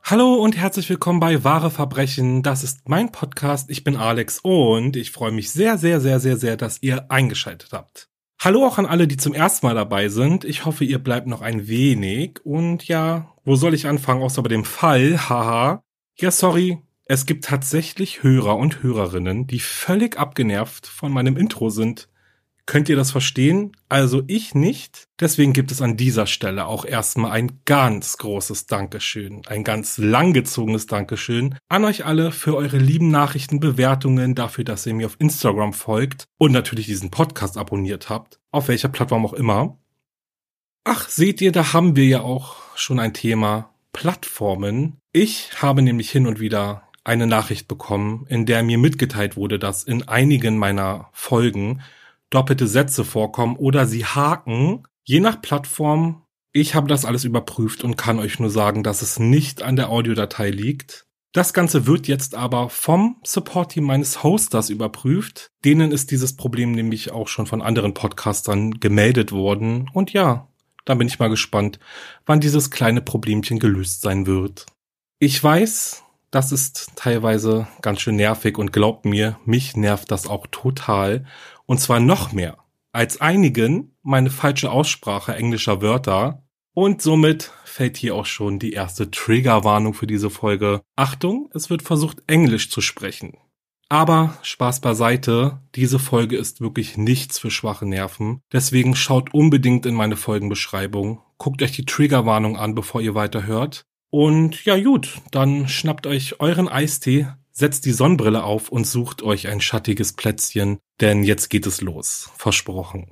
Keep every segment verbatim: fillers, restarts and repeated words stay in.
Hallo und herzlich willkommen bei Wahre Verbrechen. Das ist mein Podcast. Ich bin Alex und ich freue mich sehr, sehr, sehr, sehr, sehr, dass ihr eingeschaltet habt. Hallo auch an alle, die zum ersten Mal dabei sind. Ich hoffe, ihr bleibt noch ein wenig. Und ja, wo soll ich anfangen, außer bei dem Fall? Haha. Ja, sorry. Es gibt tatsächlich Hörer und Hörerinnen, die völlig abgenervt von meinem Intro sind. Könnt ihr das verstehen? Also ich nicht. Deswegen gibt es an dieser Stelle auch erstmal ein ganz großes Dankeschön, ein ganz langgezogenes Dankeschön an euch alle für eure lieben Nachrichten, Bewertungen, dafür, dass ihr mir auf Instagram folgt und natürlich diesen Podcast abonniert habt, auf welcher Plattform auch immer. Ach, seht ihr, da haben wir ja auch schon ein Thema: Plattformen. Ich habe nämlich hin und wieder eine Nachricht bekommen, in der mir mitgeteilt wurde, dass in einigen meiner Folgen doppelte Sätze vorkommen oder sie haken, je nach Plattform. Ich habe das alles überprüft und kann euch nur sagen, dass es nicht an der Audiodatei liegt. Das Ganze wird jetzt aber vom Support-Team meines Hosters überprüft. Denen ist dieses Problem nämlich auch schon von anderen Podcastern gemeldet worden. Und ja, da bin ich mal gespannt, wann dieses kleine Problemchen gelöst sein wird. Ich weiß, das ist teilweise ganz schön nervig und glaubt mir, mich nervt das auch total. Und zwar noch mehr als einigen meine falsche Aussprache englischer Wörter. Und somit fällt hier auch schon die erste Triggerwarnung für diese Folge. Achtung, es wird versucht, Englisch zu sprechen. Aber Spaß beiseite, diese Folge ist wirklich nichts für schwache Nerven. Deswegen schaut unbedingt in meine Folgenbeschreibung. Guckt euch die Triggerwarnung an, bevor ihr weiterhört. Und ja gut, dann schnappt euch euren Eistee, setzt die Sonnenbrille auf und sucht euch ein schattiges Plätzchen, denn jetzt geht es los. Versprochen.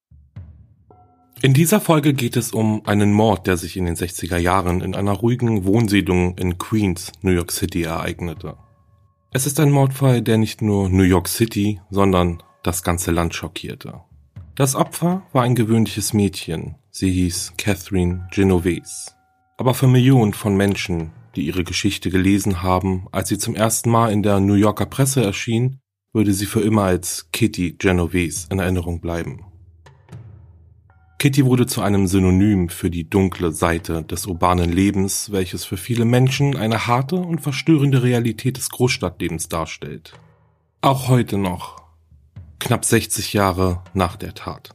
In dieser Folge geht es um einen Mord, der sich in den sechziger Jahren in einer ruhigen Wohnsiedlung in Queens, New York City ereignete. Es ist ein Mordfall, der nicht nur New York City, sondern das ganze Land schockierte. Das Opfer war ein gewöhnliches Mädchen. Sie hieß Catherine Genovese. Aber für Millionen von Menschen, die ihre Geschichte gelesen haben, als sie zum ersten Mal in der New Yorker Presse erschien, würde sie für immer als Kitty Genovese in Erinnerung bleiben. Kitty wurde zu einem Synonym für die dunkle Seite des urbanen Lebens, welches für viele Menschen eine harte und verstörende Realität des Großstadtlebens darstellt. Auch heute noch, knapp sechzig Jahre nach der Tat.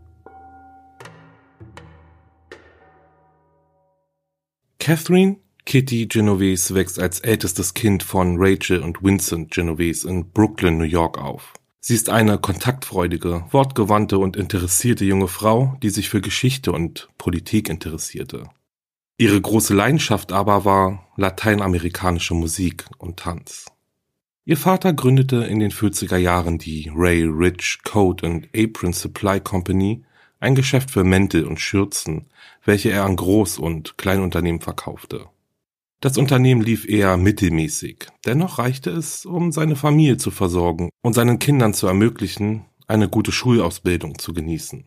Catherine Kitty Genovese wächst als ältestes Kind von Rachel und Vincent Genovese in Brooklyn, New York auf. Sie ist eine kontaktfreudige, wortgewandte und interessierte junge Frau, die sich für Geschichte und Politik interessierte. Ihre große Leidenschaft aber war lateinamerikanische Musik und Tanz. Ihr Vater gründete in den vierziger Jahren die Ray Rich Coat and Apron Supply Company, ein Geschäft für Mäntel und Schürzen, welche er an Groß- und Kleinunternehmen verkaufte. Das Unternehmen lief eher mittelmäßig, dennoch reichte es, um seine Familie zu versorgen und seinen Kindern zu ermöglichen, eine gute Schulausbildung zu genießen.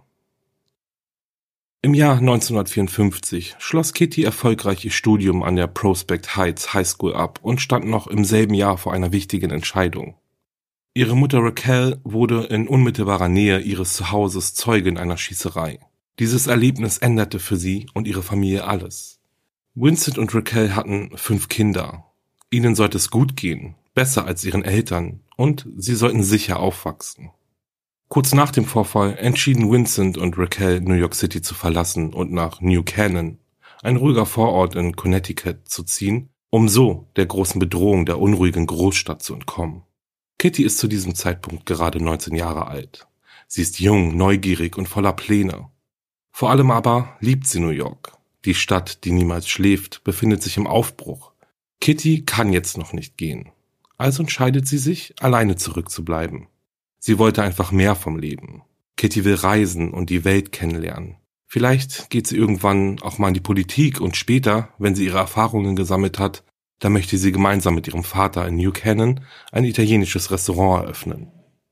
Im Jahr neunzehnhundertvierundfünfzig schloss Kitty erfolgreich ihr Studium an der Prospect Heights High School ab und stand noch im selben Jahr vor einer wichtigen Entscheidung. Ihre Mutter Raquel wurde in unmittelbarer Nähe ihres Zuhauses Zeugin einer Schießerei. Dieses Erlebnis änderte für sie und ihre Familie alles. Vincent und Raquel hatten fünf Kinder. Ihnen sollte es gut gehen, besser als ihren Eltern, und sie sollten sicher aufwachsen. Kurz nach dem Vorfall entschieden Vincent und Raquel, New York City zu verlassen und nach New Canaan, ein ruhiger Vorort in Connecticut, zu ziehen, um so der großen Bedrohung der unruhigen Großstadt zu entkommen. Kitty ist zu diesem Zeitpunkt gerade neunzehn Jahre alt. Sie ist jung, neugierig und voller Pläne. Vor allem aber liebt sie New York. Die Stadt, die niemals schläft, befindet sich im Aufbruch. Kitty kann jetzt noch nicht gehen. Also entscheidet sie sich, alleine zurückzubleiben. Sie wollte einfach mehr vom Leben. Kitty will reisen und die Welt kennenlernen. Vielleicht geht sie irgendwann auch mal in die Politik und später, wenn sie ihre Erfahrungen gesammelt hat, dann möchte sie gemeinsam mit ihrem Vater in New Canaan ein italienisches Restaurant eröffnen.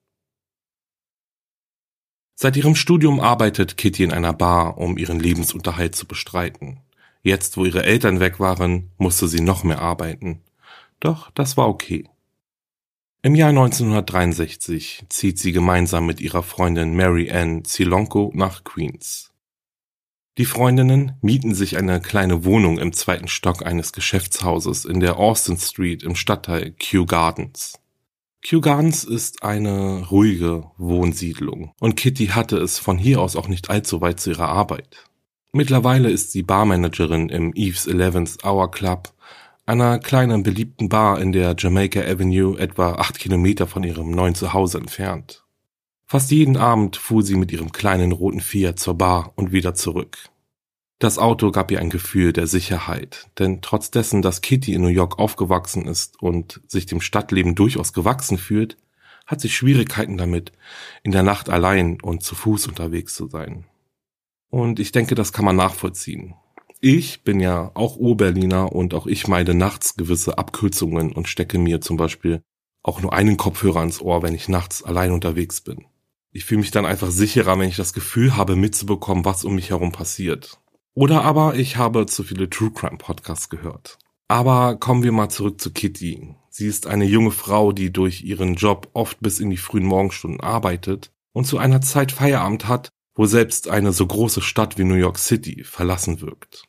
Seit ihrem Studium arbeitet Kitty in einer Bar, um ihren Lebensunterhalt zu bestreiten. Jetzt, wo ihre Eltern weg waren, musste sie noch mehr arbeiten. Doch das war okay. Im Jahr neunzehnhundertdreiundsechzig zieht sie gemeinsam mit ihrer Freundin Mary Ann Zielonko nach Queens. Die Freundinnen mieten sich eine kleine Wohnung im zweiten Stock eines Geschäftshauses in der Austin Street im Stadtteil Kew Gardens. Kew Gardens ist eine ruhige Wohnsiedlung und Kitty hatte es von hier aus auch nicht allzu weit zu ihrer Arbeit. Mittlerweile ist sie Barmanagerin im Eve's Eleventh Hour Club, einer kleinen beliebten Bar in der Jamaica Avenue, etwa acht Kilometer von ihrem neuen Zuhause entfernt. Fast jeden Abend fuhr sie mit ihrem kleinen roten Fiat zur Bar und wieder zurück. Das Auto gab ihr ein Gefühl der Sicherheit, denn trotz dessen, dass Kitty in New York aufgewachsen ist und sich dem Stadtleben durchaus gewachsen fühlt, hat sie Schwierigkeiten damit, in der Nacht allein und zu Fuß unterwegs zu sein. Und ich denke, das kann man nachvollziehen. Ich bin ja auch Ur-Berliner und auch ich meide nachts gewisse Abkürzungen und stecke mir zum Beispiel auch nur einen Kopfhörer ans Ohr, wenn ich nachts allein unterwegs bin. Ich fühle mich dann einfach sicherer, wenn ich das Gefühl habe, mitzubekommen, was um mich herum passiert. Oder aber ich habe zu viele True Crime Podcasts gehört. Aber kommen wir mal zurück zu Kitty. Sie ist eine junge Frau, die durch ihren Job oft bis in die frühen Morgenstunden arbeitet und zu einer Zeit Feierabend hat, wo selbst eine so große Stadt wie New York City verlassen wirkt.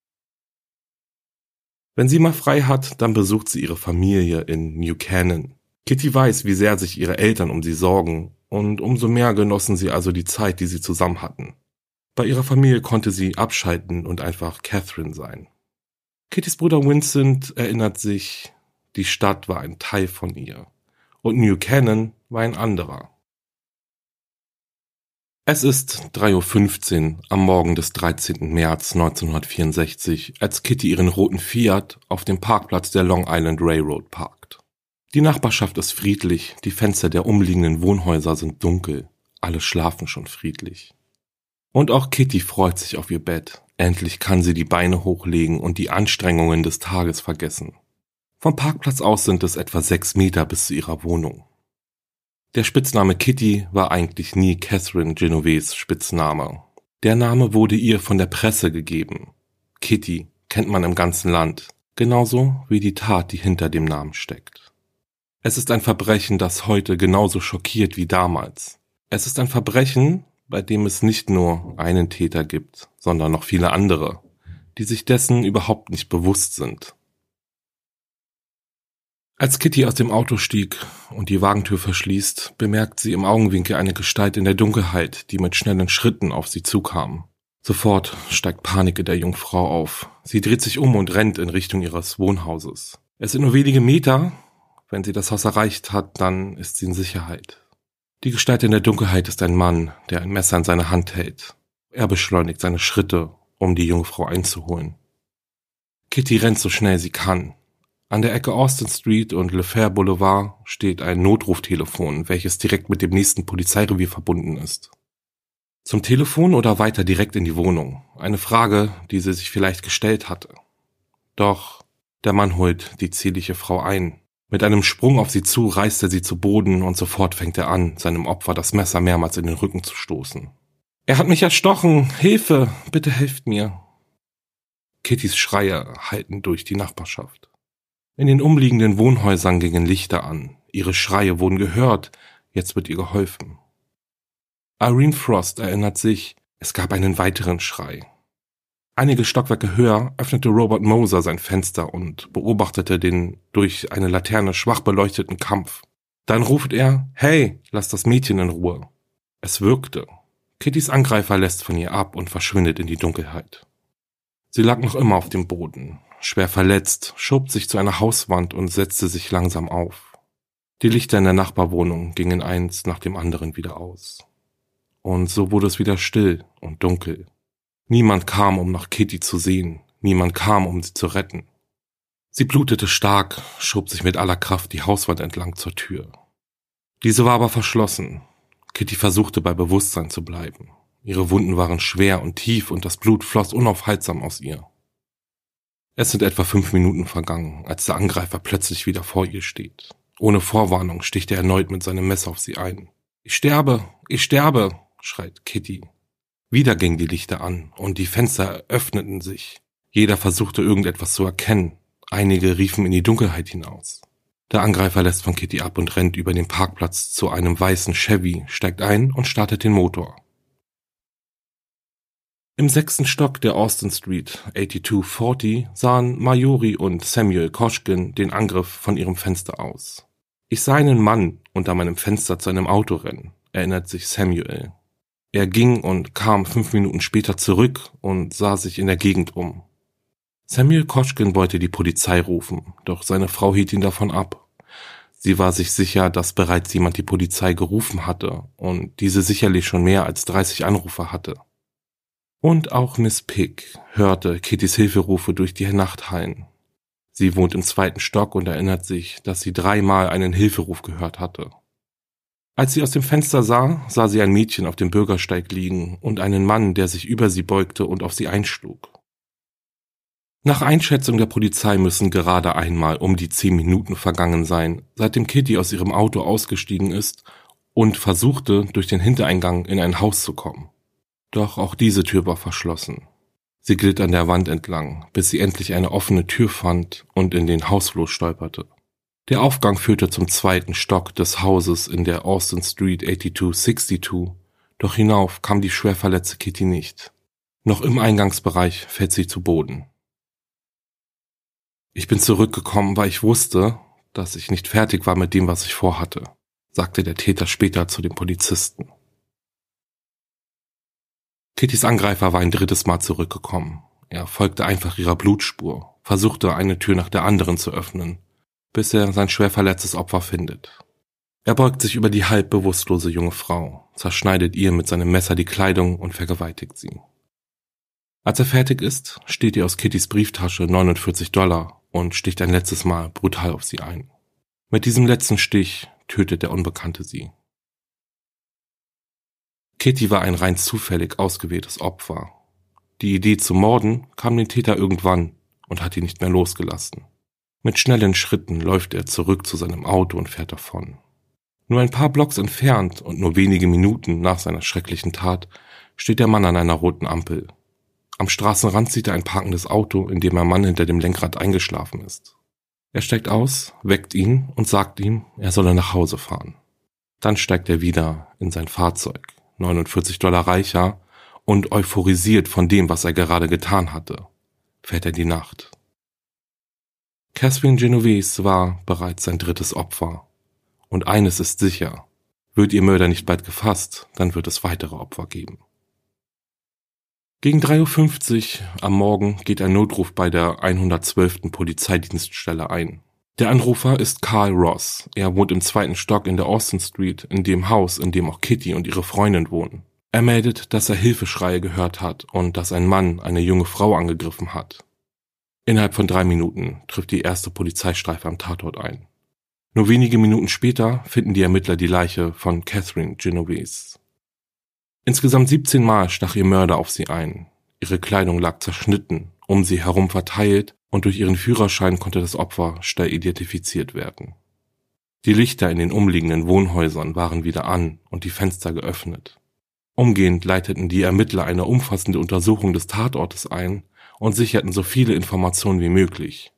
Wenn sie mal frei hat, dann besucht sie ihre Familie in New Canaan. Kitty weiß, wie sehr sich ihre Eltern um sie sorgen, und umso mehr genossen sie also die Zeit, die sie zusammen hatten. Bei ihrer Familie konnte sie abschalten und einfach Catherine sein. Kittys Bruder Vincent erinnert sich, die Stadt war ein Teil von ihr und New Canaan war ein anderer. Es ist drei Uhr fünfzehn am Morgen des dreizehnten März neunzehnhundertvierundsechzig, als Kitty ihren roten Fiat auf dem Parkplatz der Long Island Railroad parkt. Die Nachbarschaft ist friedlich, die Fenster der umliegenden Wohnhäuser sind dunkel, alle schlafen schon friedlich. Und auch Kitty freut sich auf ihr Bett. Endlich kann sie die Beine hochlegen und die Anstrengungen des Tages vergessen. Vom Parkplatz aus sind es etwa sechs Meter bis zu ihrer Wohnung. Der Spitzname Kitty war eigentlich nie Catherine Genoves Spitzname. Der Name wurde ihr von der Presse gegeben. Kitty kennt man im ganzen Land, genauso wie die Tat, die hinter dem Namen steckt. Es ist ein Verbrechen, das heute genauso schockiert wie damals. Es ist ein Verbrechen, bei dem es nicht nur einen Täter gibt, sondern noch viele andere, die sich dessen überhaupt nicht bewusst sind. Als Kitty aus dem Auto stieg und die Wagentür verschließt, bemerkt sie im Augenwinkel eine Gestalt in der Dunkelheit, die mit schnellen Schritten auf sie zukam. Sofort steigt Panik in der jungen Frau auf. Sie dreht sich um und rennt in Richtung ihres Wohnhauses. Es sind nur wenige Meter. Wenn sie das Haus erreicht hat, dann ist sie in Sicherheit. Die Gestalt in der Dunkelheit ist ein Mann, der ein Messer in seiner Hand hält. Er beschleunigt seine Schritte, um die junge Frau einzuholen. Kitty rennt so schnell sie kann. An der Ecke Austin Street und Le Fer Boulevard steht ein Notruftelefon, welches direkt mit dem nächsten Polizeirevier verbunden ist. Zum Telefon oder weiter direkt in die Wohnung? Eine Frage, die sie sich vielleicht gestellt hatte. Doch der Mann holt die zierliche Frau ein. Mit einem Sprung auf sie zu reißt er sie zu Boden und sofort fängt er an, seinem Opfer das Messer mehrmals in den Rücken zu stoßen. »Er hat mich erstochen! Hilfe! Bitte helft mir!« Kittys Schreie hallten durch die Nachbarschaft. In den umliegenden Wohnhäusern gingen Lichter an. Ihre Schreie wurden gehört. Jetzt wird ihr geholfen. Irene Frost erinnert sich, es gab einen weiteren Schrei. Einige Stockwerke höher öffnete Robert Moser sein Fenster und beobachtete den durch eine Laterne schwach beleuchteten Kampf. Dann ruft er, »Hey, lass das Mädchen in Ruhe!« Es wirkte. Kittys Angreifer lässt von ihr ab und verschwindet in die Dunkelheit. Sie lag noch immer auf dem Boden, schwer verletzt, schob sich zu einer Hauswand und setzte sich langsam auf. Die Lichter in der Nachbarwohnung gingen eins nach dem anderen wieder aus. Und so wurde es wieder still und dunkel. Niemand kam, um nach Kitty zu sehen. Niemand kam, um sie zu retten. Sie blutete stark, schob sich mit aller Kraft die Hauswand entlang zur Tür. Diese war aber verschlossen. Kitty versuchte bei Bewusstsein zu bleiben. Ihre Wunden waren schwer und tief und das Blut floss unaufhaltsam aus ihr. Es sind etwa fünf Minuten vergangen, als der Angreifer plötzlich wieder vor ihr steht. Ohne Vorwarnung sticht er erneut mit seinem Messer auf sie ein. »Ich sterbe, ich sterbe«, schreit Kitty. Wieder gingen die Lichter an und die Fenster öffneten sich. Jeder versuchte irgendetwas zu erkennen. Einige riefen in die Dunkelheit hinaus. Der Angreifer lässt von Kitty ab und rennt über den Parkplatz zu einem weißen Chevy, steigt ein und startet den Motor. Im sechsten Stock der Austin Street zweiundachtzig vierzig sahen Marjorie und Samuel Koshkin den Angriff von ihrem Fenster aus. Ich sah einen Mann unter meinem Fenster zu einem Auto rennen, erinnert sich Samuel. Er ging und kam fünf Minuten später zurück und sah sich in der Gegend um. Samuel Koshkin wollte die Polizei rufen, doch seine Frau hielt ihn davon ab. Sie war sich sicher, dass bereits jemand die Polizei gerufen hatte und diese sicherlich schon mehr als dreißig Anrufe hatte. Und auch Miss Pick hörte Kittys Hilferufe durch die Nacht hallen. Sie wohnt im zweiten Stock und erinnert sich, dass sie dreimal einen Hilferuf gehört hatte. Als sie aus dem Fenster sah, sah sie ein Mädchen auf dem Bürgersteig liegen und einen Mann, der sich über sie beugte und auf sie einschlug. Nach Einschätzung der Polizei müssen gerade einmal um die zehn Minuten vergangen sein, seitdem Kitty aus ihrem Auto ausgestiegen ist und versuchte, durch den Hintereingang in ein Haus zu kommen. Doch auch diese Tür war verschlossen. Sie glitt an der Wand entlang, bis sie endlich eine offene Tür fand und in den Hausflur stolperte. Der Aufgang führte zum zweiten Stock des Hauses in der Austin Street zweiundachtzig zweiundsechzig, doch hinauf kam die schwer verletzte Kitty nicht. Noch im Eingangsbereich fällt sie zu Boden. Ich bin zurückgekommen, weil ich wusste, dass ich nicht fertig war mit dem, was ich vorhatte, sagte der Täter später zu den Polizisten. Kittys Angreifer war ein drittes Mal zurückgekommen. Er folgte einfach ihrer Blutspur, versuchte eine Tür nach der anderen zu öffnen, bis er sein schwer verletztes Opfer findet. Er beugt sich über die halb bewusstlose junge Frau, zerschneidet ihr mit seinem Messer die Kleidung und vergewaltigt sie. Als er fertig ist, steht ihr aus Kittys Brieftasche neunundvierzig Dollar und sticht ein letztes Mal brutal auf sie ein. Mit diesem letzten Stich tötet der Unbekannte sie. Kitty war ein rein zufällig ausgewähltes Opfer. Die Idee zu morden kam dem Täter irgendwann und hat ihn nicht mehr losgelassen. Mit schnellen Schritten läuft er zurück zu seinem Auto und fährt davon. Nur ein paar Blocks entfernt und nur wenige Minuten nach seiner schrecklichen Tat steht der Mann an einer roten Ampel. Am Straßenrand sieht er ein parkendes Auto, in dem ein Mann hinter dem Lenkrad eingeschlafen ist. Er steigt aus, weckt ihn und sagt ihm, er solle nach Hause fahren. Dann steigt er wieder in sein Fahrzeug, neunundvierzig Dollar reicher und euphorisiert von dem, was er gerade getan hatte, fährt er die Nacht. Catherine Genovese war bereits sein drittes Opfer. Und eines ist sicher, wird ihr Mörder nicht bald gefasst, dann wird es weitere Opfer geben. Gegen drei Uhr fünfzig am Morgen geht ein Notruf bei der hundertzwölften Polizeidienststelle ein. Der Anrufer ist Carl Ross. Er wohnt im zweiten Stock in der Austin Street, in dem Haus, in dem auch Kitty und ihre Freundin wohnen. Er meldet, dass er Hilfeschreie gehört hat und dass ein Mann eine junge Frau angegriffen hat. Innerhalb von drei Minuten trifft die erste Polizeistreife am Tatort ein. Nur wenige Minuten später finden die Ermittler die Leiche von Catherine Genovese. Insgesamt siebzehn Mal stach ihr Mörder auf sie ein. Ihre Kleidung lag zerschnitten, um sie herum verteilt und durch ihren Führerschein konnte das Opfer schnell identifiziert werden. Die Lichter in den umliegenden Wohnhäusern waren wieder an und die Fenster geöffnet. Umgehend leiteten die Ermittler eine umfassende Untersuchung des Tatortes ein und sicherten so viele Informationen wie möglich.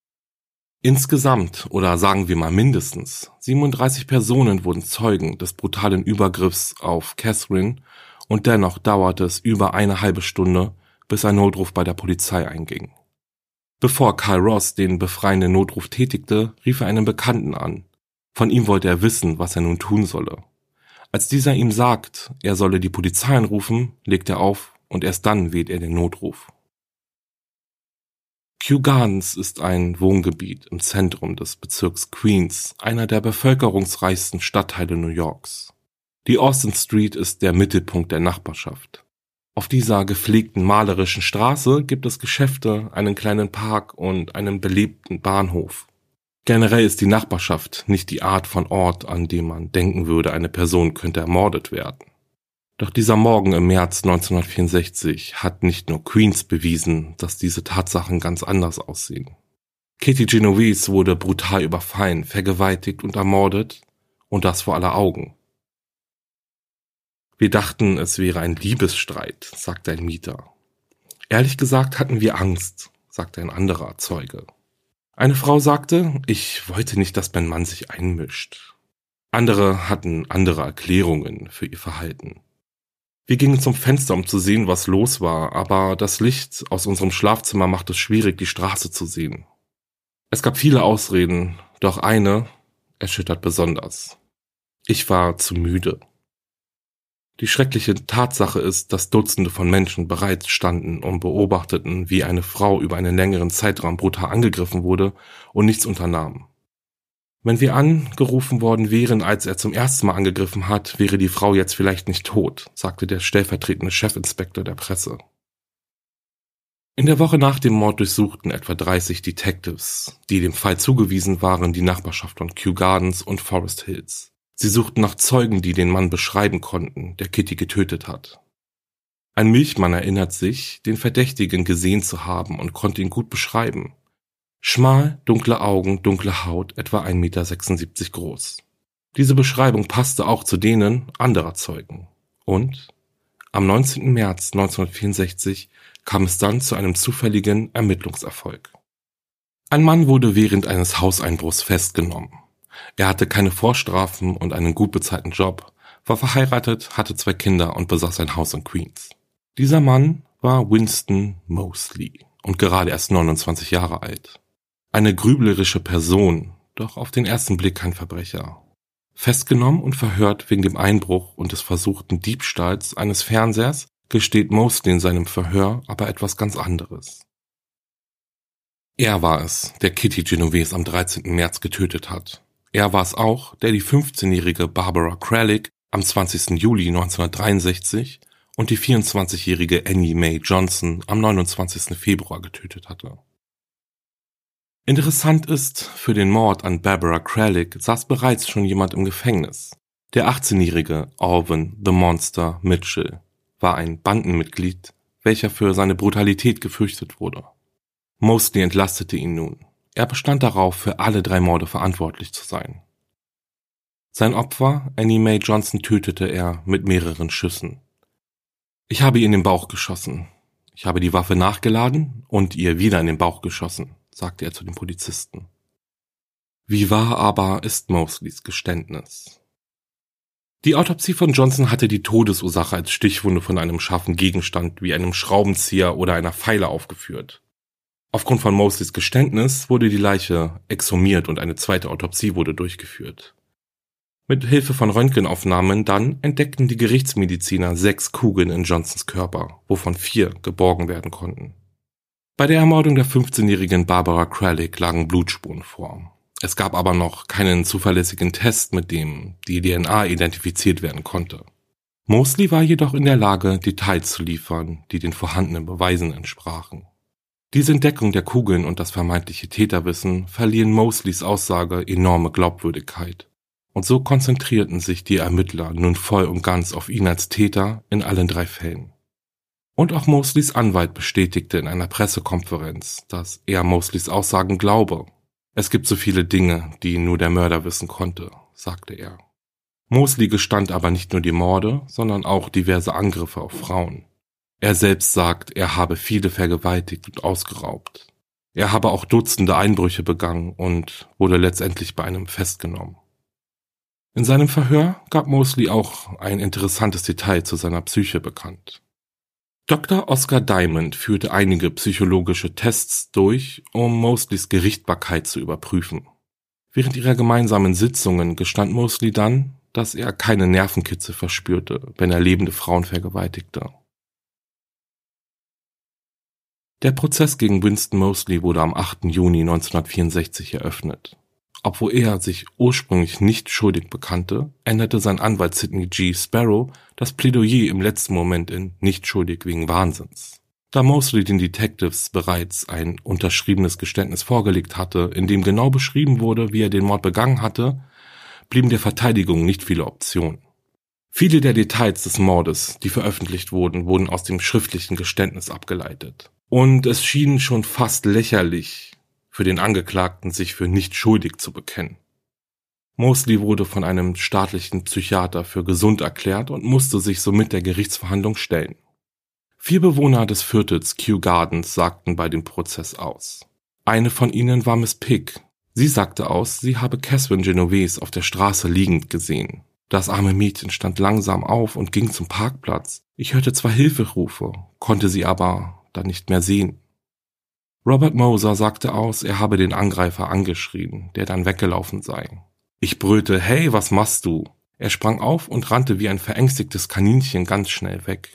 Insgesamt, oder sagen wir mal mindestens, siebenunddreißig Personen wurden Zeugen des brutalen Übergriffs auf Catherine und dennoch dauerte es über eine halbe Stunde, bis ein Notruf bei der Polizei einging. Bevor Carl Ross den befreienden Notruf tätigte, rief er einen Bekannten an. Von ihm wollte er wissen, was er nun tun solle. Als dieser ihm sagt, er solle die Polizei anrufen, legt er auf und erst dann wählt er den Notruf. Kew Gardens ist ein Wohngebiet im Zentrum des Bezirks Queens, einer der bevölkerungsreichsten Stadtteile New Yorks. Die Austin Street ist der Mittelpunkt der Nachbarschaft. Auf dieser gepflegten malerischen Straße gibt es Geschäfte, einen kleinen Park und einen belebten Bahnhof. Generell ist die Nachbarschaft nicht die Art von Ort, an dem man denken würde, eine Person könnte ermordet werden. Doch dieser Morgen im März neunzehnhundertvierundsechzig hat nicht nur Queens bewiesen, dass diese Tatsachen ganz anders aussehen. Kitty Genovese wurde brutal überfallen, vergewaltigt und ermordet, und das vor aller Augen. Wir dachten, es wäre ein Liebesstreit, sagte ein Mieter. Ehrlich gesagt hatten wir Angst, sagte ein anderer Zeuge. Eine Frau sagte, ich wollte nicht, dass mein Mann sich einmischt. Andere hatten andere Erklärungen für ihr Verhalten. Wir gingen zum Fenster, um zu sehen, was los war, aber das Licht aus unserem Schlafzimmer macht es schwierig, die Straße zu sehen. Es gab viele Ausreden, doch eine erschüttert besonders. Ich war zu müde. Die schreckliche Tatsache ist, dass Dutzende von Menschen bereit standen und beobachteten, wie eine Frau über einen längeren Zeitraum brutal angegriffen wurde und nichts unternahmen. Wenn wir angerufen worden wären, als er zum ersten Mal angegriffen hat, wäre die Frau jetzt vielleicht nicht tot, sagte der stellvertretende Chefinspektor der Presse. In der Woche nach dem Mord durchsuchten etwa dreißig Detectives, die dem Fall zugewiesen waren, die Nachbarschaft von Kew Gardens und Forest Hills. Sie suchten nach Zeugen, die den Mann beschreiben konnten, der Kitty getötet hat. Ein Milchmann erinnert sich, den Verdächtigen gesehen zu haben und konnte ihn gut beschreiben. Schmal, dunkle Augen, dunkle Haut, etwa ein Meter sechsundsiebzig groß. Diese Beschreibung passte auch zu denen anderer Zeugen. Und am neunzehnten März neunzehnhundertvierundsechzig kam es dann zu einem zufälligen Ermittlungserfolg. Ein Mann wurde während eines Hauseinbruchs festgenommen. Er hatte keine Vorstrafen und einen gut bezahlten Job, war verheiratet, hatte zwei Kinder und besaß ein Haus in Queens. Dieser Mann war Winston Moseley und gerade erst neunundzwanzig Jahre alt. Eine grüblerische Person, doch auf den ersten Blick kein Verbrecher. Festgenommen und verhört wegen dem Einbruch und des versuchten Diebstahls eines Fernsehers, gesteht Moseley in seinem Verhör aber etwas ganz anderes. Er war es, der Kitty Genovese am dreizehnten März getötet hat. Er war es auch, der die fünfzehnjährige Barbara Kralik am zwanzigsten Juli neunzehnhundertdreiundsechzig und die vierundzwanzigjährige Annie Mae Johnson am neunundzwanzigsten Februar getötet hatte. Interessant ist, für den Mord an Barbara Kralik saß bereits schon jemand im Gefängnis. Der achtzehnjährige Alvin The Monster Mitchell war ein Bandenmitglied, welcher für seine Brutalität gefürchtet wurde. Moseley entlastete ihn nun. Er bestand darauf, für alle drei Morde verantwortlich zu sein. Sein Opfer, Annie Mae Johnson, tötete er mit mehreren Schüssen. Ich habe ihr in den Bauch geschossen. Ich habe die Waffe nachgeladen und ihr wieder in den Bauch geschossen, sagte er zu den Polizisten. Wie wahr aber ist Moseleys Geständnis? Die Autopsie von Johnson hatte die Todesursache als Stichwunde von einem scharfen Gegenstand wie einem Schraubenzieher oder einer Feile aufgeführt. Aufgrund von Moseleys Geständnis wurde die Leiche exhumiert und eine zweite Autopsie wurde durchgeführt. Mit Hilfe von Röntgenaufnahmen dann entdeckten die Gerichtsmediziner sechs Kugeln in Johnsons Körper, wovon vier geborgen werden konnten. Bei der Ermordung der fünfzehnjährigen Barbara Kralik lagen Blutspuren vor. Es gab aber noch keinen zuverlässigen Test, mit dem die D N A identifiziert werden konnte. Moseley war jedoch in der Lage, Details zu liefern, die den vorhandenen Beweisen entsprachen. Diese Entdeckung der Kugeln und das vermeintliche Täterwissen verliehen Moseleys Aussage enorme Glaubwürdigkeit. Und so konzentrierten sich die Ermittler nun voll und ganz auf ihn als Täter in allen drei Fällen. Und auch Moseleys Anwalt bestätigte in einer Pressekonferenz, dass er Moseleys Aussagen glaube. Es gibt so viele Dinge, die nur der Mörder wissen konnte, sagte er. Moseley gestand aber nicht nur die Morde, sondern auch diverse Angriffe auf Frauen. Er selbst sagt, er habe viele vergewaltigt und ausgeraubt. Er habe auch Dutzende Einbrüche begangen und wurde letztendlich bei einem festgenommen. In seinem Verhör gab Moseley auch ein interessantes Detail zu seiner Psyche bekannt. Doktor Oscar Diamond führte einige psychologische Tests durch, um Moseleys Gerichtbarkeit zu überprüfen. Während ihrer gemeinsamen Sitzungen gestand Moseley dann, dass er keine Nervenkitzel verspürte, wenn er lebende Frauen vergewaltigte. Der Prozess gegen Winston Moseley wurde am achten Juni neunzehnhundertvierundsechzig eröffnet. Obwohl er sich ursprünglich nicht schuldig bekannte, änderte sein Anwalt Sidney G. Sparrow das Plädoyer im letzten Moment in nicht schuldig wegen Wahnsinns. Da Moseley den Detectives bereits ein unterschriebenes Geständnis vorgelegt hatte, in dem genau beschrieben wurde, wie er den Mord begangen hatte, blieben der Verteidigung nicht viele Optionen. Viele der Details des Mordes, die veröffentlicht wurden, wurden aus dem schriftlichen Geständnis abgeleitet. Und es schien schon fast lächerlich für den Angeklagten, sich für nicht schuldig zu bekennen. Moseley wurde von einem staatlichen Psychiater für gesund erklärt und musste sich somit der Gerichtsverhandlung stellen. Vier Bewohner des Viertels Kew Gardens sagten bei dem Prozess aus. Eine von ihnen war Miss Pick. Sie sagte aus, sie habe Catherine Genovese auf der Straße liegend gesehen. Das arme Mädchen stand langsam auf und ging zum Parkplatz. Ich hörte zwar Hilferufe, konnte sie aber dann nicht mehr sehen. Robert Moser sagte aus, er habe den Angreifer angeschrien, der dann weggelaufen sei. Ich brüllte, hey, was machst du? Er sprang auf und rannte wie ein verängstigtes Kaninchen ganz schnell weg.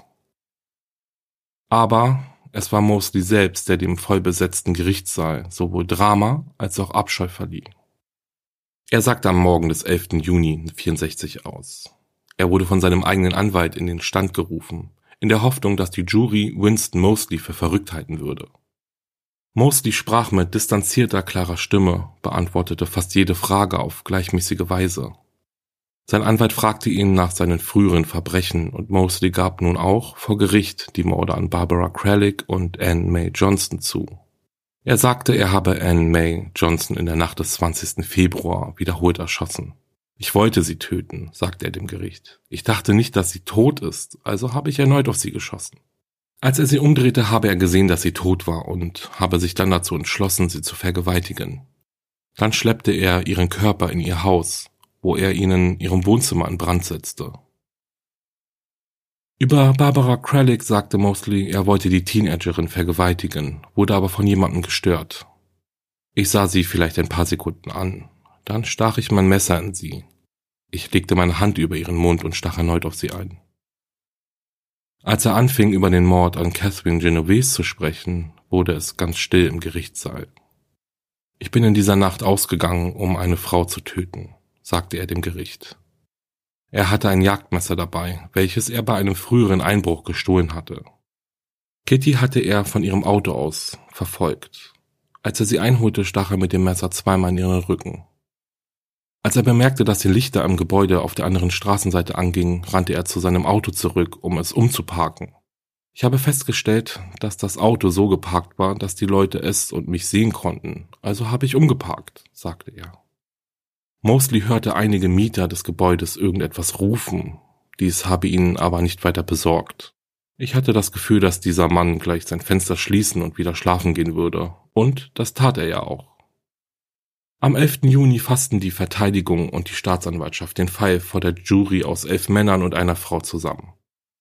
Aber es war Mosley selbst, der dem vollbesetzten Gerichtssaal sowohl Drama als auch Abscheu verlieh. Er sagte am Morgen des elften Juni vierundsechzig aus. Er wurde von seinem eigenen Anwalt in den Stand gerufen, in der Hoffnung, dass die Jury Winston Mosley für verrückt halten würde. Mosley sprach mit distanzierter, klarer Stimme, beantwortete fast jede Frage auf gleichmäßige Weise. Sein Anwalt fragte ihn nach seinen früheren Verbrechen und Mosley gab nun auch vor Gericht die Morde an Barbara Kralik und Anne Mae Johnson zu. Er sagte, er habe Anne Mae Johnson in der Nacht des zwanzigsten Februar wiederholt erschossen. Ich wollte sie töten, sagte er dem Gericht. Ich dachte nicht, dass sie tot ist, also habe ich erneut auf sie geschossen. Als er sie umdrehte, habe er gesehen, dass sie tot war und habe sich dann dazu entschlossen, sie zu vergewaltigen. Dann schleppte er ihren Körper in ihr Haus, wo er ihn in ihrem Wohnzimmer in Brand setzte. Über Barbara Kralik sagte Mosley, er wollte die Teenagerin vergewaltigen, wurde aber von jemandem gestört. Ich sah sie vielleicht ein paar Sekunden an. Dann stach ich mein Messer in sie. Ich legte meine Hand über ihren Mund und stach erneut auf sie ein. Als er anfing, über den Mord an Catherine Genovese zu sprechen, wurde es ganz still im Gerichtssaal. Ich bin in dieser Nacht ausgegangen, um eine Frau zu töten, sagte er dem Gericht. Er hatte ein Jagdmesser dabei, welches er bei einem früheren Einbruch gestohlen hatte. Kitty hatte er von ihrem Auto aus verfolgt. Als er sie einholte, stach er mit dem Messer zweimal in ihren Rücken. Als er bemerkte, dass die Lichter am Gebäude auf der anderen Straßenseite angingen, rannte er zu seinem Auto zurück, um es umzuparken. Ich habe festgestellt, dass das Auto so geparkt war, dass die Leute es und mich sehen konnten, also habe ich umgeparkt, sagte er. Mosley hörte einige Mieter des Gebäudes irgendetwas rufen, dies habe ihn aber nicht weiter besorgt. Ich hatte das Gefühl, dass dieser Mann gleich sein Fenster schließen und wieder schlafen gehen würde, und das tat er ja auch. Am elften Juni fassten die Verteidigung und die Staatsanwaltschaft den Fall vor der Jury aus elf Männern und einer Frau zusammen.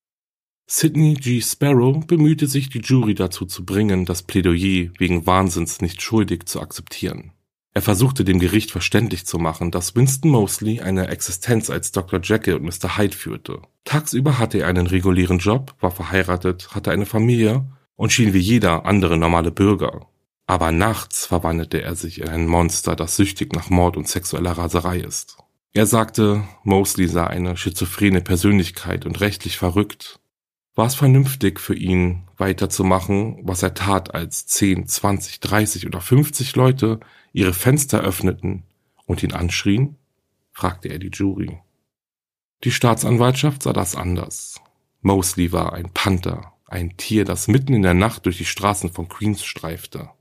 Sidney G. Sparrow bemühte sich, die Jury dazu zu bringen, das Plädoyer wegen Wahnsinns nicht schuldig zu akzeptieren. Er versuchte dem Gericht verständlich zu machen, dass Winston Mosley eine Existenz als Doktor Jekyll und Mister Hyde führte. Tagsüber hatte er einen regulären Job, war verheiratet, hatte eine Familie und schien wie jeder andere normale Bürger. Aber nachts verwandelte er sich in ein Monster, das süchtig nach Mord und sexueller Raserei ist. Er sagte, Mosley sei eine schizophrene Persönlichkeit und rechtlich verrückt. War es vernünftig für ihn, weiterzumachen, was er tat, als zehn, zwanzig, dreißig oder fünfzig Leute ihre Fenster öffneten und ihn anschrien? Fragte er die Jury. Die Staatsanwaltschaft sah das anders. Mosley war ein Panther, ein Tier, das mitten in der Nacht durch die Straßen von Queens streifte.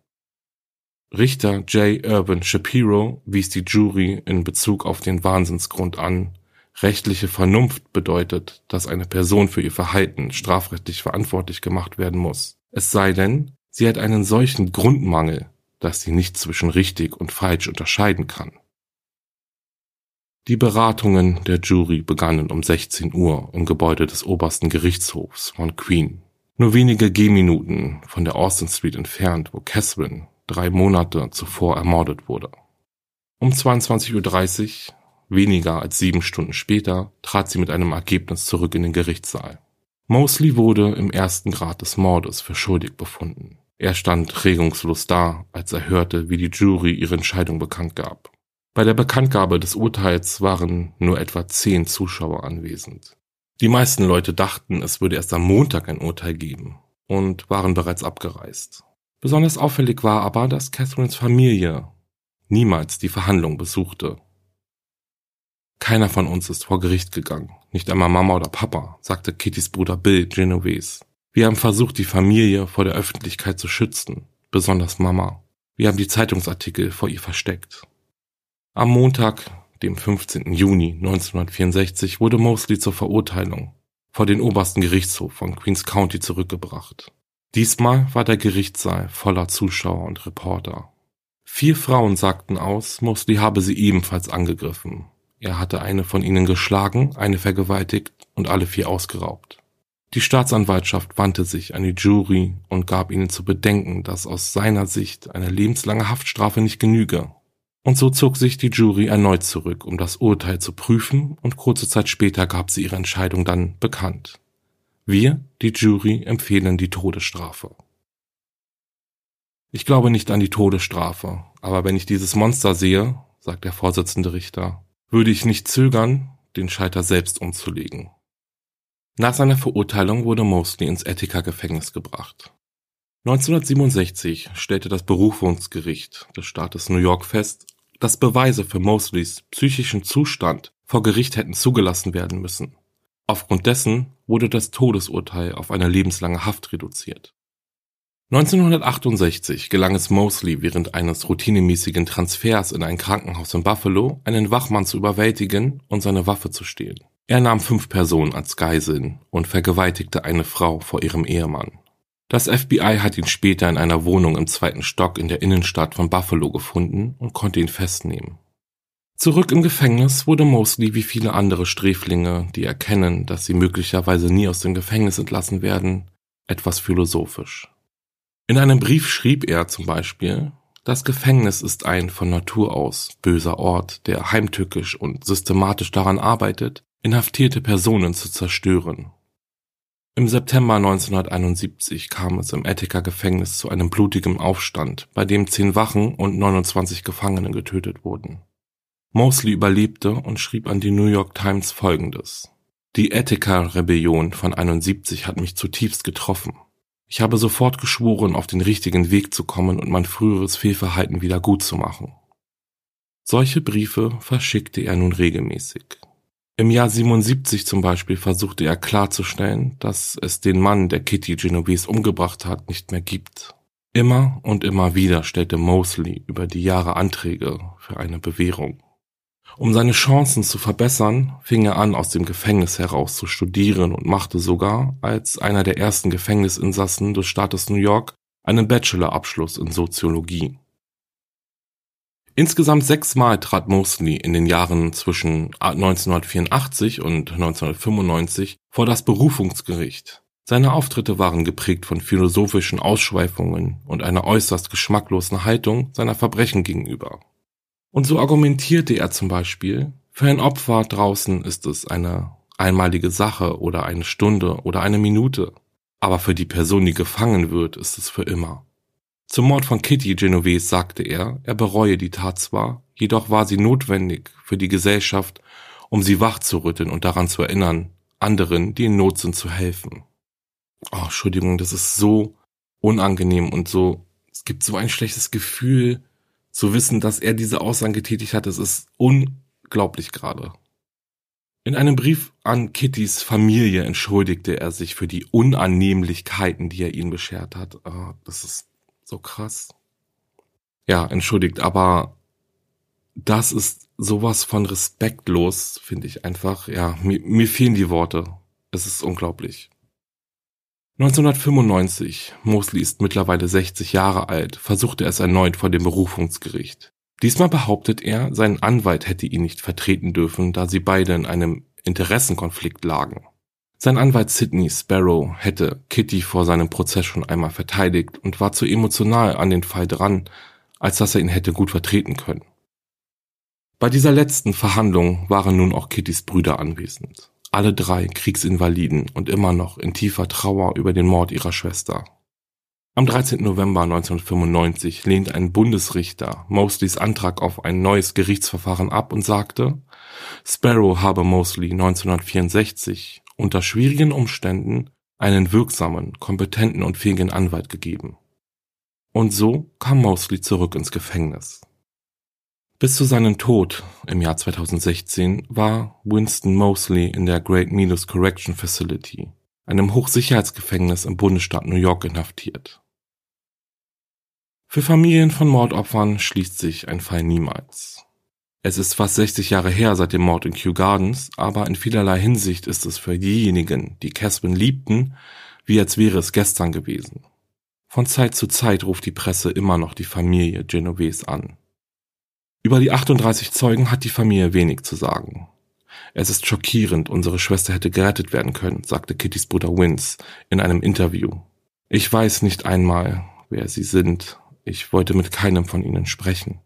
Richter J. Irvin Shapiro wies die Jury in Bezug auf den Wahnsinnsgrund an. Rechtliche Vernunft bedeutet, dass eine Person für ihr Verhalten strafrechtlich verantwortlich gemacht werden muss. Es sei denn, sie hat einen solchen Grundmangel, dass sie nicht zwischen richtig und falsch unterscheiden kann. Die Beratungen der Jury begannen um sechzehn Uhr im Gebäude des obersten Gerichtshofs von Queen, nur wenige Gehminuten von der Austin Street entfernt, wo Catherine drei Monate zuvor ermordet wurde. Um zweiundzwanzig Uhr dreißig, weniger als sieben Stunden später, trat sie mit einem Ergebnis zurück in den Gerichtssaal. Mosley wurde im ersten Grad des Mordes für schuldig befunden. Er stand regungslos da, als er hörte, wie die Jury ihre Entscheidung bekannt gab. Bei der Bekanntgabe des Urteils waren nur etwa zehn Zuschauer anwesend. Die meisten Leute dachten, es würde erst am Montag ein Urteil geben und waren bereits abgereist. Besonders auffällig war aber, dass Catherines Familie niemals die Verhandlung besuchte. Keiner von uns ist vor Gericht gegangen, nicht einmal Mama oder Papa, sagte Kittys Bruder Bill Genovese. Wir haben versucht, die Familie vor der Öffentlichkeit zu schützen, besonders Mama. Wir haben die Zeitungsartikel vor ihr versteckt. Am Montag, dem fünfzehnten Juni neunzehnhundertvierundsechzig, wurde Mosley zur Verurteilung vor den obersten Gerichtshof von Queens County zurückgebracht. Diesmal war der Gerichtssaal voller Zuschauer und Reporter. Vier Frauen sagten aus, Mosley habe sie ebenfalls angegriffen. Er hatte eine von ihnen geschlagen, eine vergewaltigt und alle vier ausgeraubt. Die Staatsanwaltschaft wandte sich an die Jury und gab ihnen zu bedenken, dass aus seiner Sicht eine lebenslange Haftstrafe nicht genüge. Und so zog sich die Jury erneut zurück, um das Urteil zu prüfen, und kurze Zeit später gab sie ihre Entscheidung dann bekannt. Wir, die Jury, empfehlen die Todesstrafe. Ich glaube nicht an die Todesstrafe, aber wenn ich dieses Monster sehe, sagt der Vorsitzende Richter, würde ich nicht zögern, den Schalter selbst umzulegen. Nach seiner Verurteilung wurde Mosley ins Attica-Gefängnis gebracht. neunzehnhundertsiebenundsechzig stellte das Berufungsgericht des Staates New York fest, dass Beweise für Mosleys psychischen Zustand vor Gericht hätten zugelassen werden müssen. Aufgrund dessen wurde das Todesurteil auf eine lebenslange Haft reduziert. neunzehnhundertachtundsechzig gelang es Mosley während eines routinemäßigen Transfers in ein Krankenhaus in Buffalo, einen Wachmann zu überwältigen und seine Waffe zu stehlen. Er nahm fünf Personen als Geiseln und vergewaltigte eine Frau vor ihrem Ehemann. Das F B I hat ihn später in einer Wohnung im zweiten Stock in der Innenstadt von Buffalo gefunden und konnte ihn festnehmen. Zurück im Gefängnis wurde Mosley wie viele andere Sträflinge, die erkennen, dass sie möglicherweise nie aus dem Gefängnis entlassen werden, etwas philosophisch. In einem Brief schrieb er zum Beispiel: Das Gefängnis ist ein von Natur aus böser Ort, der heimtückisch und systematisch daran arbeitet, inhaftierte Personen zu zerstören. Im September neunzehnhunderteinundsiebzig kam es im Attica-Gefängnis zu einem blutigen Aufstand, bei dem zehn Wachen und neunundzwanzig Gefangene getötet wurden. Mosley überlebte und schrieb an die New York Times Folgendes: Die Attica-Rebellion von einundsiebzig hat mich zutiefst getroffen. Ich habe sofort geschworen, auf den richtigen Weg zu kommen und mein früheres Fehlverhalten wieder gut zu machen. Solche Briefe verschickte er nun regelmäßig. Im Jahr siebenundsiebzig zum Beispiel versuchte er klarzustellen, dass es den Mann, der Kitty Genovese umgebracht hat, nicht mehr gibt. Immer und immer wieder stellte Mosley über die Jahre Anträge für eine Bewährung. Um seine Chancen zu verbessern, fing er an, aus dem Gefängnis heraus zu studieren und machte sogar, als einer der ersten Gefängnisinsassen des Staates New York, einen Bachelorabschluss in Soziologie. Insgesamt sechsmal trat Mosley in den Jahren zwischen neunzehnhundertvierundachtzig und neunzehnhundertfünfundneunzig vor das Berufungsgericht. Seine Auftritte waren geprägt von philosophischen Ausschweifungen und einer äußerst geschmacklosen Haltung seiner Verbrechen gegenüber. Und so argumentierte er zum Beispiel: Für ein Opfer draußen ist es eine einmalige Sache oder eine Stunde oder eine Minute, aber für die Person, die gefangen wird, ist es für immer. Zum Mord von Kitty Genovese sagte er, er bereue die Tat zwar, jedoch war sie notwendig für die Gesellschaft, um sie wachzurütteln und daran zu erinnern, anderen, die in Not sind, zu helfen. Oh, Entschuldigung, das ist so unangenehm und so, es gibt so ein schlechtes Gefühl, zu wissen, dass er diese Aussagen getätigt hat. Es ist unglaublich gerade. In einem Brief an Kittys Familie entschuldigte er sich für die Unannehmlichkeiten, die er ihnen beschert hat. Oh, das ist so krass. Ja, entschuldigt, aber das ist sowas von respektlos, finde ich einfach. Ja, mir, mir fehlen die Worte. Es ist unglaublich. neunzehnhundertfünfundneunzig, Mosley ist mittlerweile sechzig Jahre alt, versuchte es erneut vor dem Berufungsgericht. Diesmal behauptet er, sein Anwalt hätte ihn nicht vertreten dürfen, da sie beide in einem Interessenkonflikt lagen. Sein Anwalt Sidney Sparrow hätte Kitty vor seinem Prozess schon einmal verteidigt und war zu emotional an den Fall dran, als dass er ihn hätte gut vertreten können. Bei dieser letzten Verhandlung waren nun auch Kittys Brüder anwesend. Alle drei Kriegsinvaliden und immer noch in tiefer Trauer über den Mord ihrer Schwester. Am dreizehnten November neunzehnhundertfünfundneunzig lehnte ein Bundesrichter Mosleys Antrag auf ein neues Gerichtsverfahren ab und sagte, Sparrow habe Mosley neunzehnhundertvierundsechzig unter schwierigen Umständen einen wirksamen, kompetenten und fähigen Anwalt gegeben. Und so kam Mosley zurück ins Gefängnis. Bis zu seinem Tod im Jahr zweitausendsechzehn war Winston Mosley in der Great Meadows Correction Facility, einem Hochsicherheitsgefängnis im Bundesstaat New York, inhaftiert. Für Familien von Mordopfern schließt sich ein Fall niemals. Es ist fast sechzig Jahre her seit dem Mord in Kew Gardens, aber in vielerlei Hinsicht ist es für diejenigen, die Caspen liebten, wie als wäre es gestern gewesen. Von Zeit zu Zeit ruft die Presse immer noch die Familie Genovese an. Über die achtunddreißig Zeugen hat die Familie wenig zu sagen. Es ist schockierend, unsere Schwester hätte gerettet werden können, sagte Kittys Bruder Vince in einem Interview. Ich weiß nicht einmal, wer sie sind. Ich wollte mit keinem von ihnen sprechen.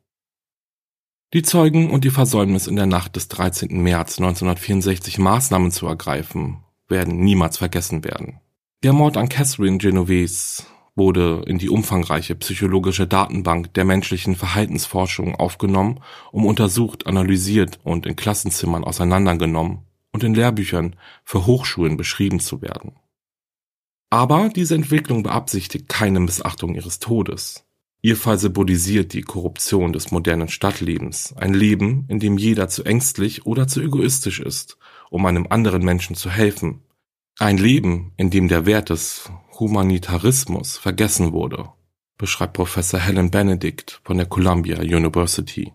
Die Zeugen und die Versäumnis in der Nacht des dreizehnten März neunzehnhundertvierundsechzig Maßnahmen zu ergreifen, werden niemals vergessen werden. Der Mord an Catherine Genovese wurde in die umfangreiche psychologische Datenbank der menschlichen Verhaltensforschung aufgenommen, um untersucht, analysiert und in Klassenzimmern auseinandergenommen und in Lehrbüchern für Hochschulen beschrieben zu werden. Aber diese Entwicklung beabsichtigt keine Missachtung ihres Todes. Ihr Fall symbolisiert die Korruption des modernen Stadtlebens, ein Leben, in dem jeder zu ängstlich oder zu egoistisch ist, um einem anderen Menschen zu helfen. Ein Leben, in dem der Wert des Humanitarismus vergessen wurde, beschreibt Professor Helen Benedict von der Columbia University.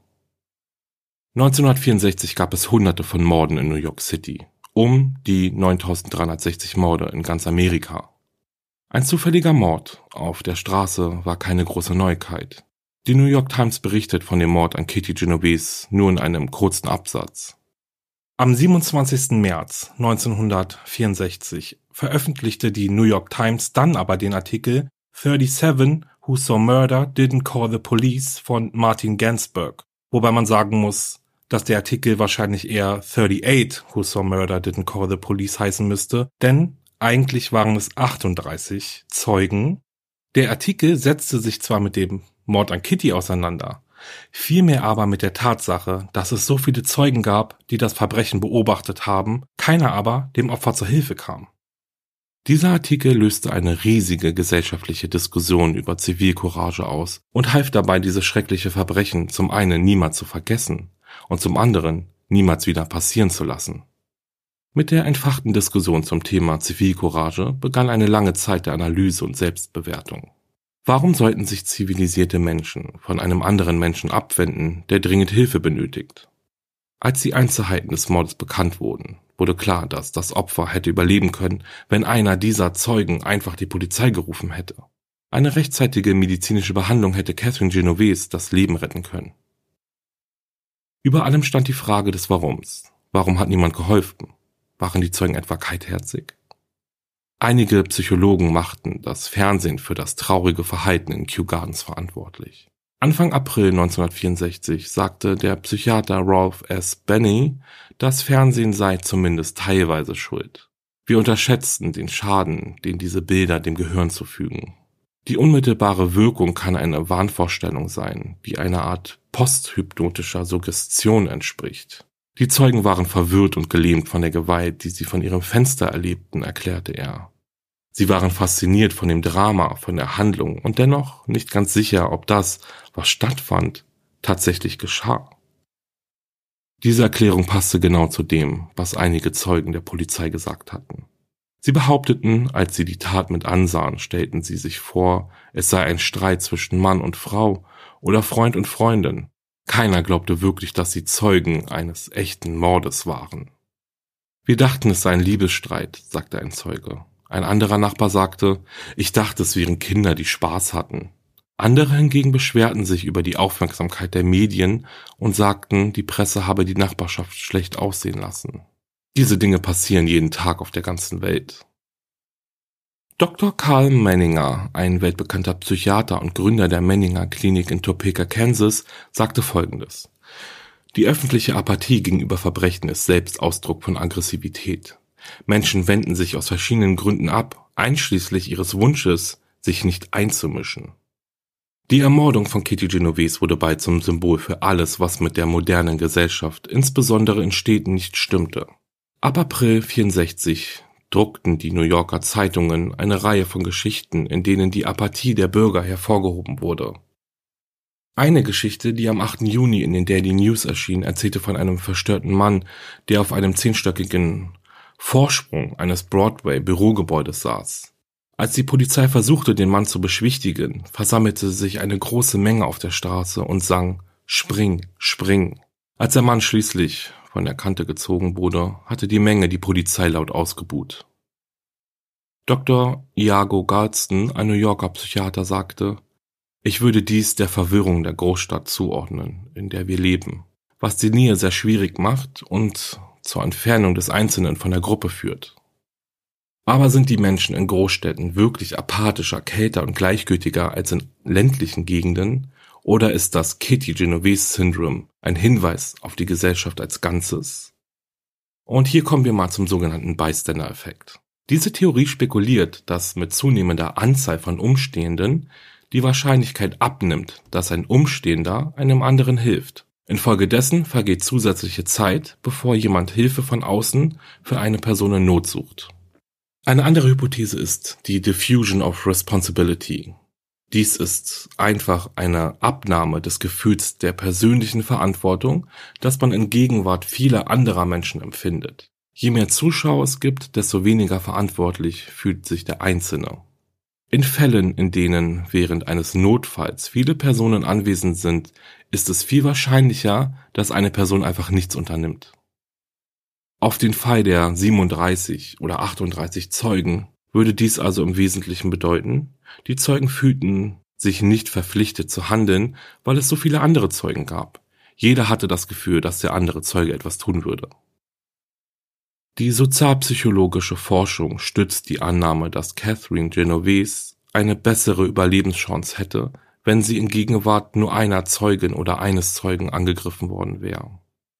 neunzehnhundertvierundsechzig gab es hunderte von Morden in New York City, um die neuntausenddreihundertsechzig Morde in ganz Amerika. Ein zufälliger Mord auf der Straße war keine große Neuigkeit. Die New York Times berichtet von dem Mord an Kitty Genovese nur in einem kurzen Absatz. Am siebenundzwanzigsten März neunzehnhundertvierundsechzig veröffentlichte die New York Times dann aber den Artikel thirty-seven Who Saw Murder Didn't Call the Police von Martin Gansberg, wobei man sagen muss, dass der Artikel wahrscheinlich eher thirty-eight Who Saw Murder Didn't Call the Police heißen müsste, denn eigentlich waren es achtunddreißig Zeugen. Der Artikel setzte sich zwar mit dem Mord an Kitty auseinander, vielmehr aber mit der Tatsache, dass es so viele Zeugen gab, die das Verbrechen beobachtet haben, keiner aber dem Opfer zur Hilfe kam. Dieser Artikel löste eine riesige gesellschaftliche Diskussion über Zivilcourage aus und half dabei, dieses schreckliche Verbrechen zum einen niemals zu vergessen und zum anderen niemals wieder passieren zu lassen. Mit der entfachten Diskussion zum Thema Zivilcourage begann eine lange Zeit der Analyse und Selbstbewertung. Warum sollten sich zivilisierte Menschen von einem anderen Menschen abwenden, der dringend Hilfe benötigt? Als die Einzelheiten des Mordes bekannt wurden, wurde klar, dass das Opfer hätte überleben können, wenn einer dieser Zeugen einfach die Polizei gerufen hätte. Eine rechtzeitige medizinische Behandlung hätte Catherine Genovese das Leben retten können. Über allem stand die Frage des Warums. Warum hat niemand geholfen? Waren die Zeugen etwa kaltherzig? Einige Psychologen machten das Fernsehen für das traurige Verhalten in Kew Gardens verantwortlich. Anfang April neunzehnhundertvierundsechzig sagte der Psychiater Ralph S. Benney, das Fernsehen sei zumindest teilweise schuld. Wir unterschätzten den Schaden, den diese Bilder dem Gehirn zufügen. Die unmittelbare Wirkung kann eine Wahnvorstellung sein, die einer Art posthypnotischer Suggestion entspricht. Die Zeugen waren verwirrt und gelähmt von der Gewalt, die sie von ihrem Fenster erlebten, erklärte er. Sie waren fasziniert von dem Drama, von der Handlung und dennoch nicht ganz sicher, ob das, was stattfand, tatsächlich geschah. Diese Erklärung passte genau zu dem, was einige Zeugen der Polizei gesagt hatten. Sie behaupteten, als sie die Tat mit ansahen, stellten sie sich vor, es sei ein Streit zwischen Mann und Frau oder Freund und Freundin. Keiner glaubte wirklich, dass sie Zeugen eines echten Mordes waren. Wir dachten, es sei ein Liebesstreit, sagte ein Zeuge. Ein anderer Nachbar sagte, ich dachte, es wären Kinder, die Spaß hatten. Andere hingegen beschwerten sich über die Aufmerksamkeit der Medien und sagten, die Presse habe die Nachbarschaft schlecht aussehen lassen. Diese Dinge passieren jeden Tag auf der ganzen Welt. Doktor Carl Menninger, ein weltbekannter Psychiater und Gründer der Menninger Klinik in Topeka, Kansas, sagte Folgendes. Die öffentliche Apathie gegenüber Verbrechen ist selbst Ausdruck von Aggressivität. Menschen wenden sich aus verschiedenen Gründen ab, einschließlich ihres Wunsches, sich nicht einzumischen. Die Ermordung von Kitty Genovese wurde bald zum Symbol für alles, was mit der modernen Gesellschaft, insbesondere in Städten, nicht stimmte. Ab April vierundsechzig druckten die New Yorker Zeitungen eine Reihe von Geschichten, in denen die Apathie der Bürger hervorgehoben wurde. Eine Geschichte, die am achten Juni in den Daily News erschien, erzählte von einem verstörten Mann, der auf einem zehnstöckigen Vorsprung eines Broadway-Bürogebäudes saß. Als die Polizei versuchte, den Mann zu beschwichtigen, versammelte sich eine große Menge auf der Straße und sang »Spring, spring«. Als der Mann schließlich von der Kante gezogen wurde, hatte die Menge die Polizei laut ausgebuht. Doktor Iago Galston, ein New Yorker Psychiater, sagte, Ich würde dies der Verwirrung der Großstadt zuordnen, in der wir leben, was die Nähe sehr schwierig macht und zur Entfernung des Einzelnen von der Gruppe führt. Aber sind die Menschen in Großstädten wirklich apathischer, kälter und gleichgültiger als in ländlichen Gegenden? Oder ist das Kitty-Genovese-Syndrom ein Hinweis auf die Gesellschaft als Ganzes? Und hier kommen wir mal zum sogenannten Bystander-Effekt. Diese Theorie spekuliert, dass mit zunehmender Anzahl von Umstehenden die Wahrscheinlichkeit abnimmt, dass ein Umstehender einem anderen hilft. Infolgedessen vergeht zusätzliche Zeit, bevor jemand Hilfe von außen für eine Person in Not sucht. Eine andere Hypothese ist die Diffusion of Responsibility. Dies ist einfach eine Abnahme des Gefühls der persönlichen Verantwortung, das man in Gegenwart vieler anderer Menschen empfindet. Je mehr Zuschauer es gibt, desto weniger verantwortlich fühlt sich der Einzelne. In Fällen, in denen während eines Notfalls viele Personen anwesend sind, ist es viel wahrscheinlicher, dass eine Person einfach nichts unternimmt. Auf den Fall der siebenunddreißig oder achtunddreißig Zeugen würde dies also im Wesentlichen bedeuten, die Zeugen fühlten sich nicht verpflichtet zu handeln, weil es so viele andere Zeugen gab. Jeder hatte das Gefühl, dass der andere Zeuge etwas tun würde. Die sozialpsychologische Forschung stützt die Annahme, dass Catherine Genovese eine bessere Überlebenschance hätte, wenn sie in Gegenwart nur einer Zeugin oder eines Zeugen angegriffen worden wäre.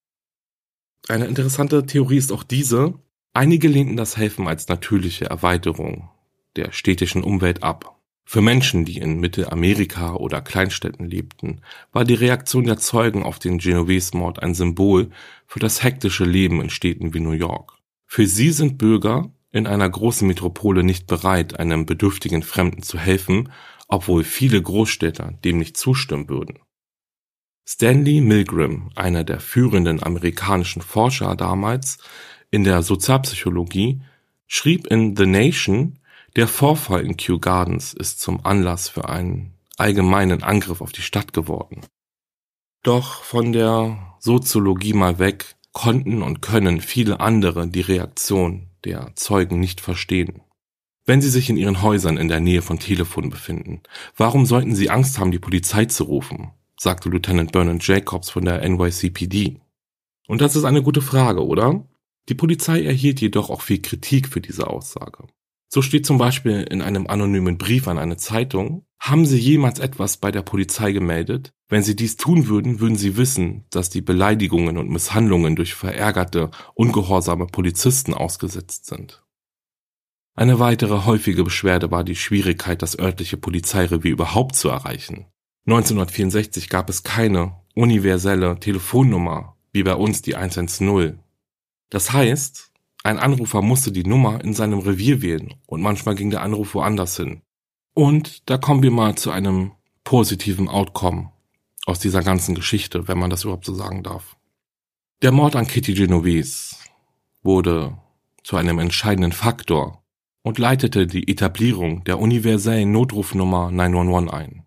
Eine interessante Theorie ist auch diese: Einige lehnten das Helfen als natürliche Erweiterung der städtischen Umwelt ab. Für Menschen, die in Mittelamerika oder Kleinstädten lebten, war die Reaktion der Zeugen auf den Genovese-Mord ein Symbol für das hektische Leben in Städten wie New York. Für sie sind Bürger in einer großen Metropole nicht bereit, einem bedürftigen Fremden zu helfen, obwohl viele Großstädter dem nicht zustimmen würden. Stanley Milgram, einer der führenden amerikanischen Forscher damals in der Sozialpsychologie, schrieb in The Nation, der Vorfall in Kew Gardens ist zum Anlass für einen allgemeinen Angriff auf die Stadt geworden. Doch von der Soziologie mal weg, konnten und können viele andere die Reaktion der Zeugen nicht verstehen. Wenn sie sich in ihren Häusern in der Nähe von Telefonen befinden, warum sollten sie Angst haben, die Polizei zu rufen? Sagte Lieutenant Vernon Jacobs von der N Y C P D. Und das ist eine gute Frage, oder? Die Polizei erhielt jedoch auch viel Kritik für diese Aussage. So steht zum Beispiel in einem anonymen Brief an eine Zeitung: Haben Sie jemals etwas bei der Polizei gemeldet? Wenn Sie dies tun würden, würden Sie wissen, dass die Beleidigungen und Misshandlungen durch verärgerte, ungehorsame Polizisten ausgesetzt sind. Eine weitere häufige Beschwerde war die Schwierigkeit, das örtliche Polizeirevier überhaupt zu erreichen. neunzehnhundertvierundsechzig gab es keine universelle Telefonnummer, wie bei uns die hundertzehn. Das heißt, ein Anrufer musste die Nummer in seinem Revier wählen und manchmal ging der Anruf woanders hin. Und da kommen wir mal zu einem positiven Outcome aus dieser ganzen Geschichte, wenn man das überhaupt so sagen darf. Der Mord an Kitty Genovese wurde zu einem entscheidenden Faktor und leitete die Etablierung der universellen Notrufnummer neun eins eins ein.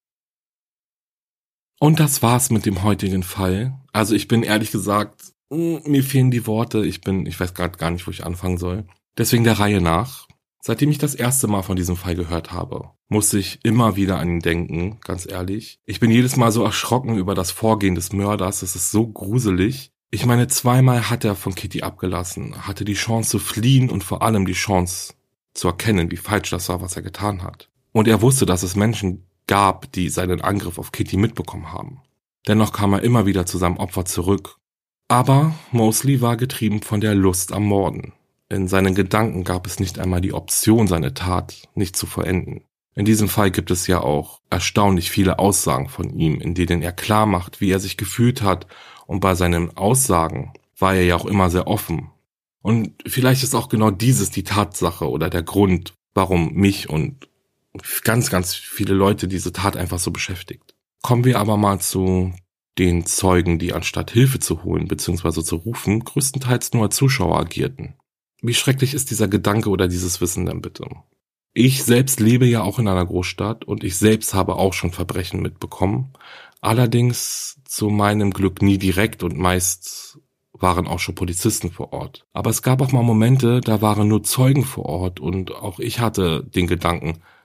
Und das war's mit dem heutigen Fall. Also ich bin ehrlich gesagt, mir fehlen die Worte, ich bin, ich weiß gerade gar nicht, wo ich anfangen soll. Deswegen der Reihe nach. Seitdem ich das erste Mal von diesem Fall gehört habe, musste ich immer wieder an ihn denken, ganz ehrlich. Ich bin jedes Mal so erschrocken über das Vorgehen des Mörders, es ist so gruselig. Ich meine, zweimal hat er von Kitty abgelassen, hatte die Chance zu fliehen und vor allem die Chance zu erkennen, wie falsch das war, was er getan hat. Und er wusste, dass es Menschen gab, die seinen Angriff auf Kitty mitbekommen haben. Dennoch kam er immer wieder zu seinem Opfer zurück. Aber Mosley war getrieben von der Lust am Morden. In seinen Gedanken gab es nicht einmal die Option, seine Tat nicht zu vollenden. In diesem Fall gibt es ja auch erstaunlich viele Aussagen von ihm, in denen er klar macht, wie er sich gefühlt hat, und bei seinen Aussagen war er ja auch immer sehr offen. Und vielleicht ist auch genau dieses die Tatsache oder der Grund, warum mich und ganz, ganz viele Leute diese Tat einfach so beschäftigt. Kommen wir aber mal zu den Zeugen, die anstatt Hilfe zu holen bzw. zu rufen, größtenteils nur als Zuschauer agierten. Wie schrecklich ist dieser Gedanke oder dieses Wissen denn bitte? Ich selbst lebe ja auch in einer Großstadt und ich selbst habe auch schon Verbrechen mitbekommen. Allerdings zu meinem Glück nie direkt und meist waren auch schon Polizisten vor Ort. Aber es gab auch mal Momente, da waren nur Zeugen vor Ort und auch ich hatte den Gedanken,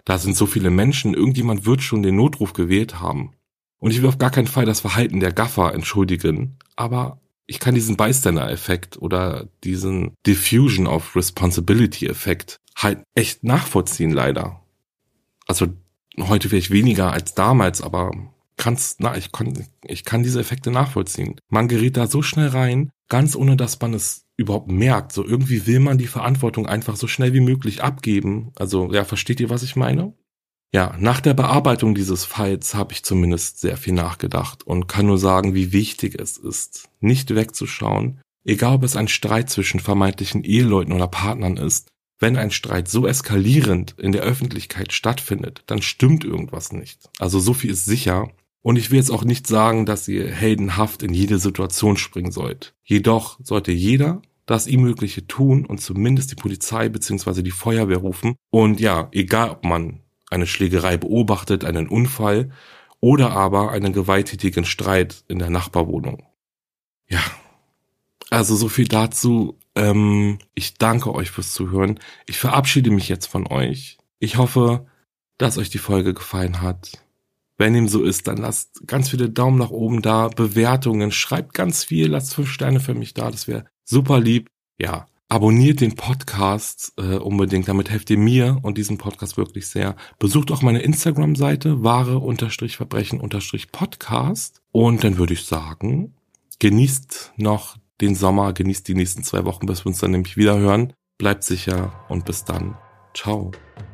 Da sind so viele Menschen, irgendjemand wird schon den Notruf gewählt haben. Und ich will auf gar keinen Fall das Verhalten der Gaffer entschuldigen, aber ich kann diesen Bystander-Effekt oder diesen Diffusion of Responsibility-Effekt halt echt nachvollziehen, leider. Also heute vielleicht weniger als damals, aber kann's, na, ich kann, ich kann diese Effekte nachvollziehen. Man gerät da so schnell rein, ganz ohne dass man es überhaupt merkt. So irgendwie will man die Verantwortung einfach so schnell wie möglich abgeben. Also, ja, versteht ihr, was ich meine? Ja, nach der Bearbeitung dieses Falls habe ich zumindest sehr viel nachgedacht und kann nur sagen, wie wichtig es ist, nicht wegzuschauen, egal ob es ein Streit zwischen vermeintlichen Eheleuten oder Partnern ist. Wenn ein Streit so eskalierend in der Öffentlichkeit stattfindet, dann stimmt irgendwas nicht. Also so viel ist sicher. Und ich will jetzt auch nicht sagen, dass ihr heldenhaft in jede Situation springen sollt. Jedoch sollte jeder das ihm Mögliche tun und zumindest die Polizei bzw. die Feuerwehr rufen. Und ja, egal ob man eine Schlägerei beobachtet, einen Unfall oder aber einen gewalttätigen Streit in der Nachbarwohnung. Ja, also so viel dazu. Ähm, ich danke euch fürs Zuhören. Ich verabschiede mich jetzt von euch. Ich hoffe, dass euch die Folge gefallen hat. Wenn dem so ist, dann lasst ganz viele Daumen nach oben da, Bewertungen, schreibt ganz viel, lasst fünf Sterne für mich da, das wäre super lieb. Ja, abonniert den Podcast äh, unbedingt, damit helft ihr mir und diesem Podcast wirklich sehr. Besucht auch meine Instagram-Seite, wahre-verbrechen-podcast. Und dann würde ich sagen, genießt noch den Sommer, genießt die nächsten zwei Wochen, bis wir uns dann nämlich wieder hören. Bleibt sicher und bis dann. Ciao.